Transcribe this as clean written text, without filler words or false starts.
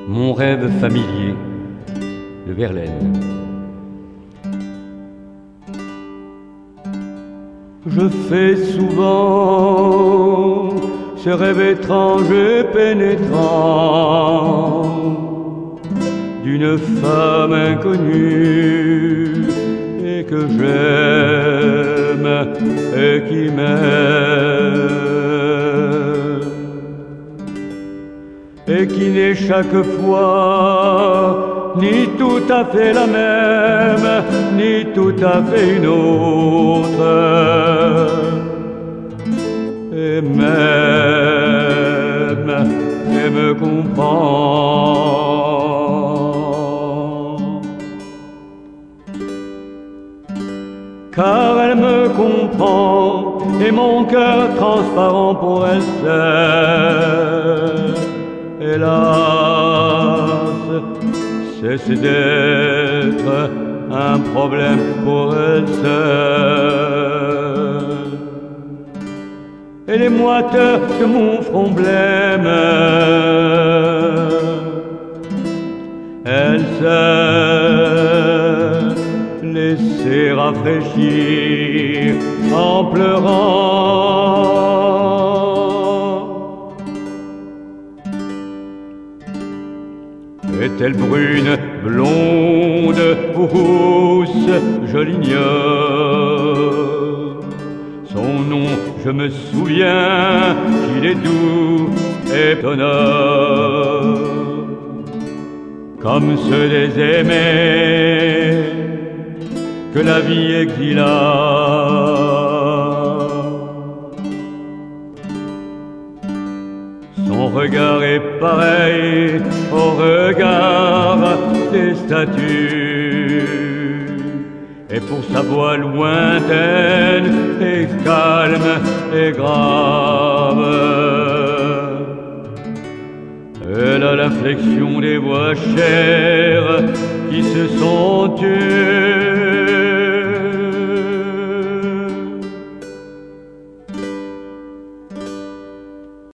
mon rêve familier de Verlaine. Je fais souvent ce rêve étrange et pénétrant d'une femme inconnue et que j'aime et qui m'aime, et qui n'est chaque fois ni tout à fait la même, ni tout à fait une autre, et m'aime et me comprend. Car elle me comprend et mon cœur transparent pour elle sait. Hélas, cesse d'être un problème pour elle seule. Et les moiteurs de mon front blême, elle sait laisser rafraîchir en pleurant. Est-elle brune, blonde ou rousse, je l'ignore. Son nom, je me souviens qu'il est doux et tonneur, comme ceux des aimés que la vie exila. Son regard est pareil au regard des statues, et pour sa voix lointaine et calme et grave, elle a l'inflexion des voix chères qui se sont tues.